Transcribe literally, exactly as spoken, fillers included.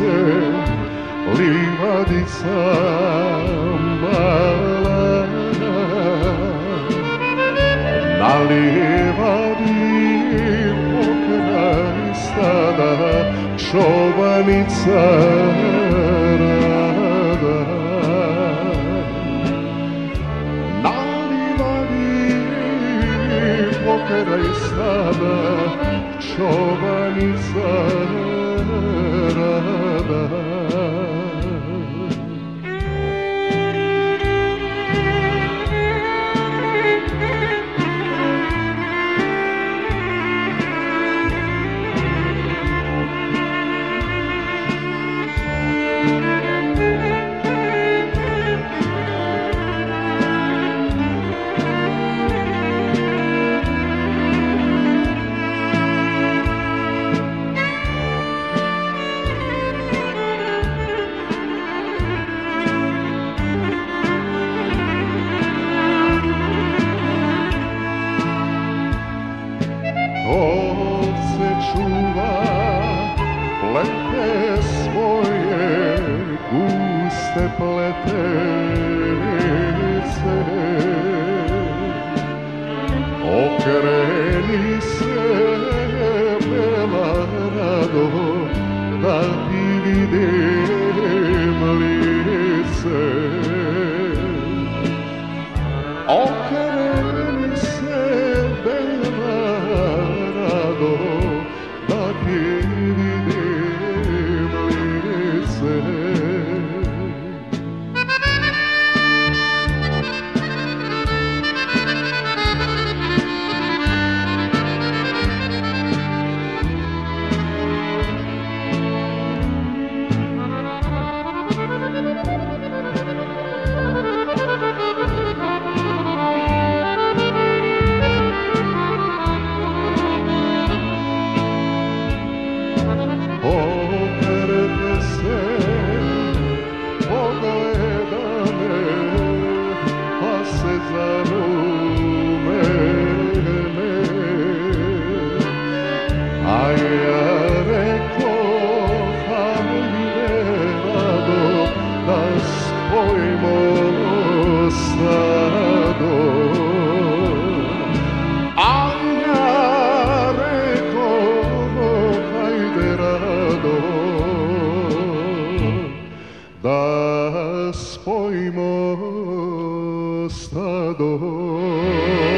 se livadica mala, na livadi pokraj stada čobanica rada. Na livadi pokraj stada čobanica rada. Ovce čuva plete svoje guste pletenice, okreni se bela rado da ti vidim lice. Okreni se bela rado da ti vidim lice. Okrete se, pogleda me, pa se zarumene, a ja rekoh, hajde rado da spojimo stado. Da spojimo stado.